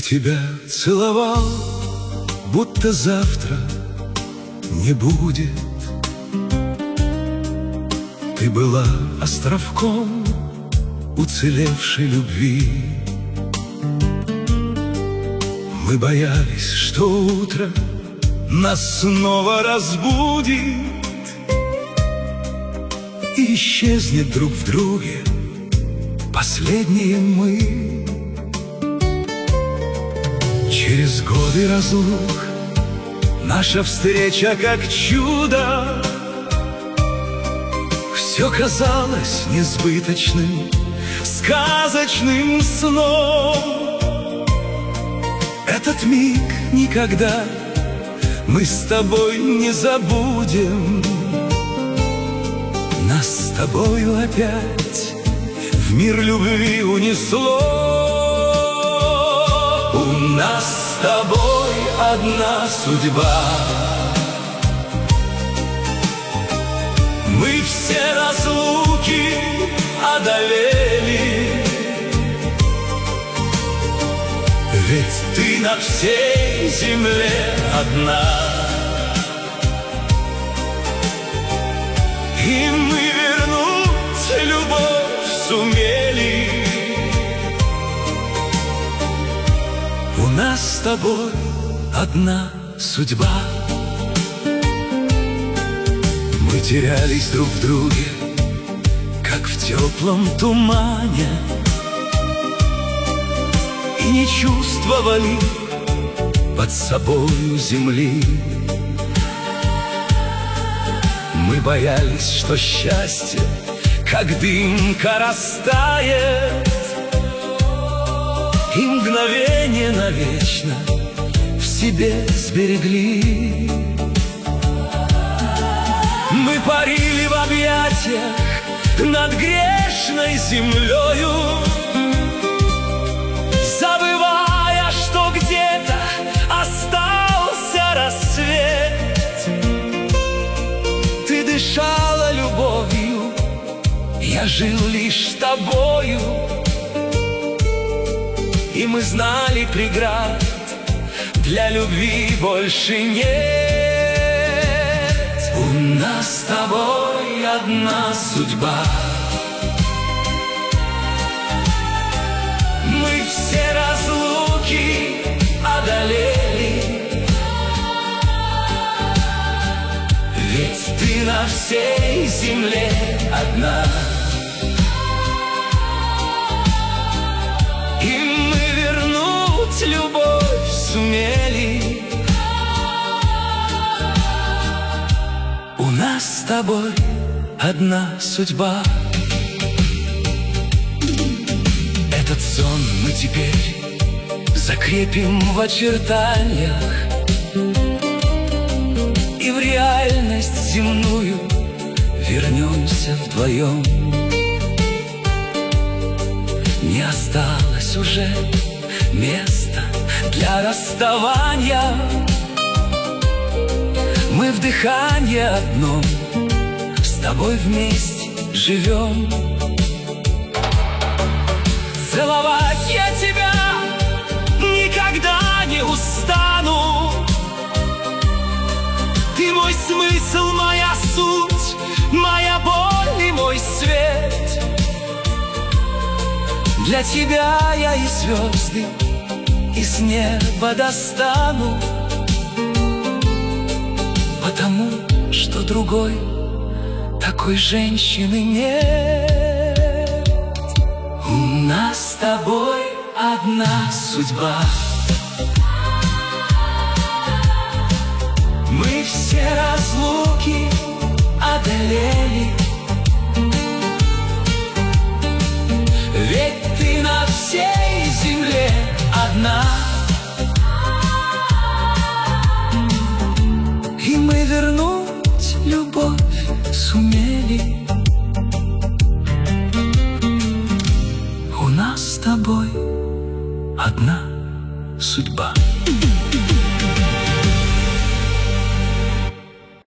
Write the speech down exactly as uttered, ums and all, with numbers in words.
тебя целовал, будто завтра не будет. Ты была островком уцелевшей любви. Мы боялись, что утро нас снова разбудит и исчезнет друг в друге последние мы. Через годы разлук наша встреча как чудо. Все казалось несбыточным, сказочным сном. Этот миг никогда мы с тобой не забудем. Нас с тобою опять в мир любви унесло. У нас с тобой одна судьба. Мы все разлуки одолели, ведь ты на всей земле одна. И мы вернуть любовь сумели. У нас с тобой одна судьба. Мы терялись друг в друге, как в теплом тумане, и не чувствовали под собою земли. Мы боялись, что счастье, как дымка, растает, и мгновение навечно в себе сберегли. Мы парили в объятиях над грешной землею, забывая, что где-то остался рассвет. Ты дышала любовью, я жил лишь тобою, и мы знали, преград для любви больше нет. У нас с тобой одна судьба. Мы все разлуки одолели, ведь ты на всей земле одна. И мы вернуть любовь сумели. У нас с тобой одна судьба. Этот сон мы теперь закрепим в очертаниях, и в реальность земную вернемся вдвоем. Не осталось уже места для расставания. Мы в дыхании одном с тобой вместе живем. Целовать я тебя никогда не устану. Ты мой смысл, моя суть, моя боль и мой свет. Для тебя я и звезды из неба достану, потому что другой такой женщины нет. У нас с тобой одна судьба. Мы все разлуки одолели,